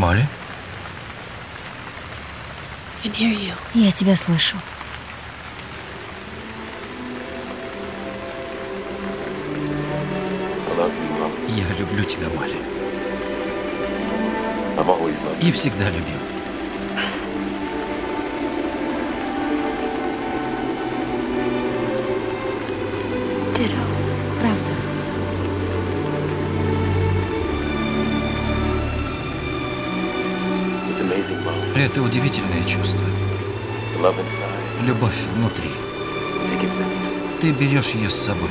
Молли? Я тебя слышу. Я люблю тебя, Молли. И всегда любил. Правда. Это удивительное чувство. Любовь внутри. Ты берешь ее с собой.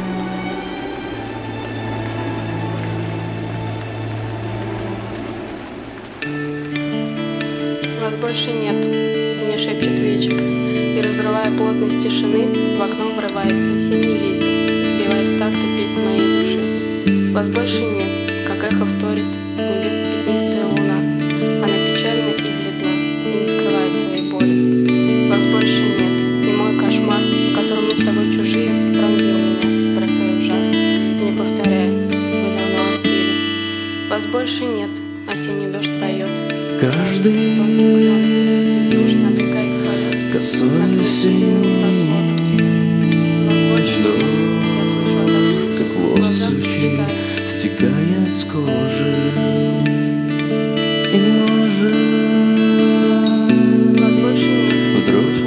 Вас больше нет, мне шепчет вечер, и, разрывая плотность тишины, в окно врывается осенний ветер, сбивая с такта песнь моей души. Вас больше нет, как эхо вторит с небес пятнистая луна. Она печальна и бледна, и не скрывает своей боли. Вас больше нет, и мой кошмар, в котором мы с тобой чужие, пронзил меня, бросая в жар, не повторяя, вы давно остыли. Вас больше нет, осенний дождь поет. Каждый касаясь как воздух стекает с кожи. И может вдруг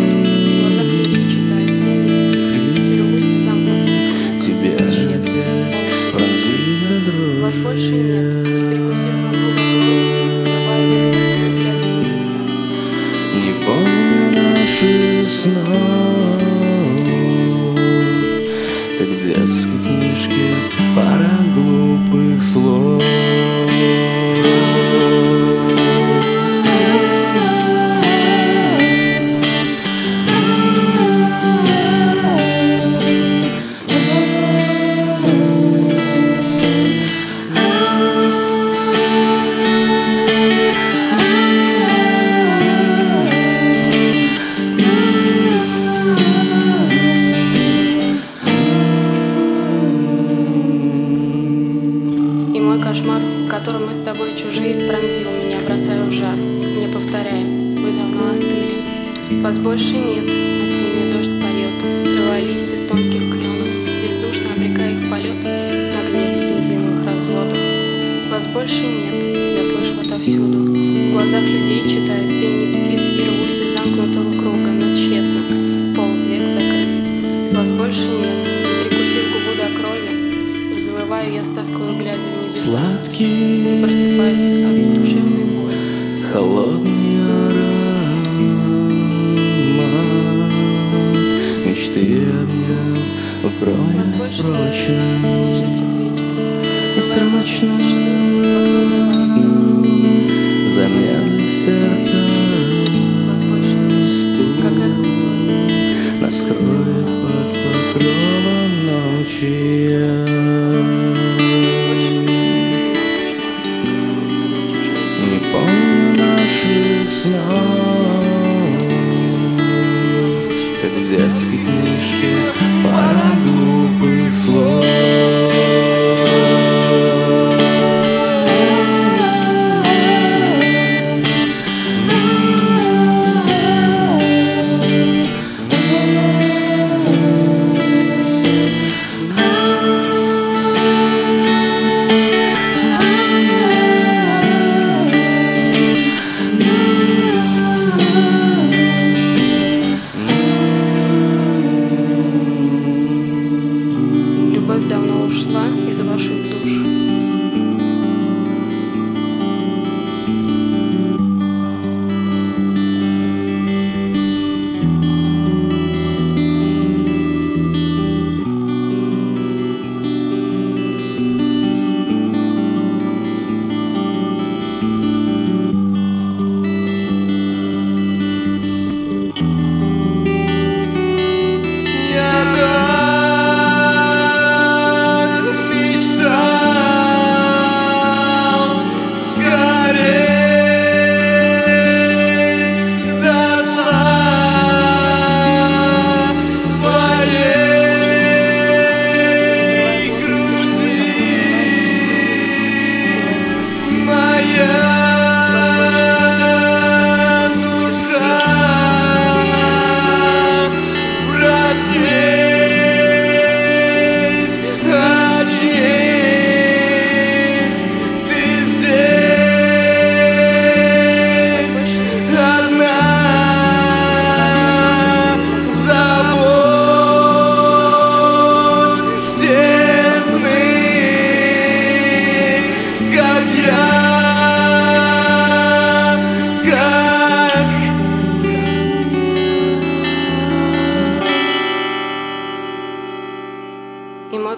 тебе опять пронзит дрожь. Вас больше нет, и прикусив одну ладонь, скрывая я с тоской, глядя в небеса. Не помню наших снов, как в детской книжке пара глупых слов. Кошмар, в котором мы с тобой чужие, пронзил меня, бросая в жар, не повторяя, вы давно остыли. Вас больше нет, осенний дождь поет, срывая листья с тонких кленов, бездушно обрекая их в полет на гниль бензиновых разводов. Вас больше нет, я слышу отовсюду, в глазах людей читаю, в пении птиц и рвусь из замкнутого круга, но тщетно, полвек закрыт. Вас больше нет, и прикусив губу до крови, взвываю я с тоской, глядя в небеса. Сладкий, просыпаясь от душевной боли. Холодный аромат мечты обнял, укроет прочно и срочно замедлит сердце стук, наскроет под покровом ночи. Не помню наших снов, как в детской книжке пара глупых слов.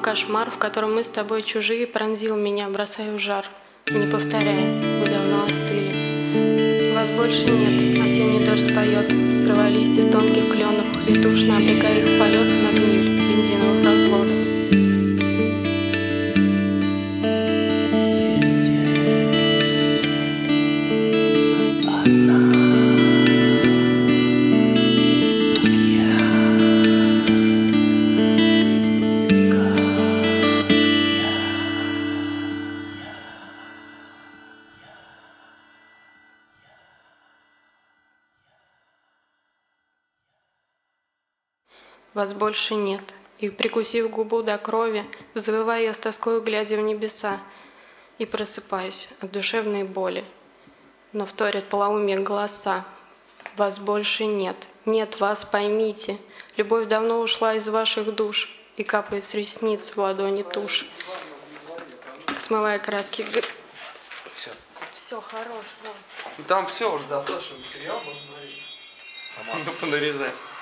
кошмар, в котором мы с тобой чужие, пронзил меня, бросая в жар. Не повторяй, вы давно остыли. Вас больше нет, осенний дождь поет, срывая листья с тонких кленов, и тушно обрекая их в полет на гниль бензиновых разводов. Вас больше нет. И, прикусив губу до крови, взвываю я с тоскою, глядя в небеса, и просыпаюсь от душевной боли. Но вторят полоумие голоса. Вас больше нет. Нет вас, поймите. Любовь давно ушла из ваших душ, и капает с ресниц в ладони тушь, смывая краски. Все. Все, хорош, да. Там все уже, да, слушай, материал можно нарезать. Ну, понарезать.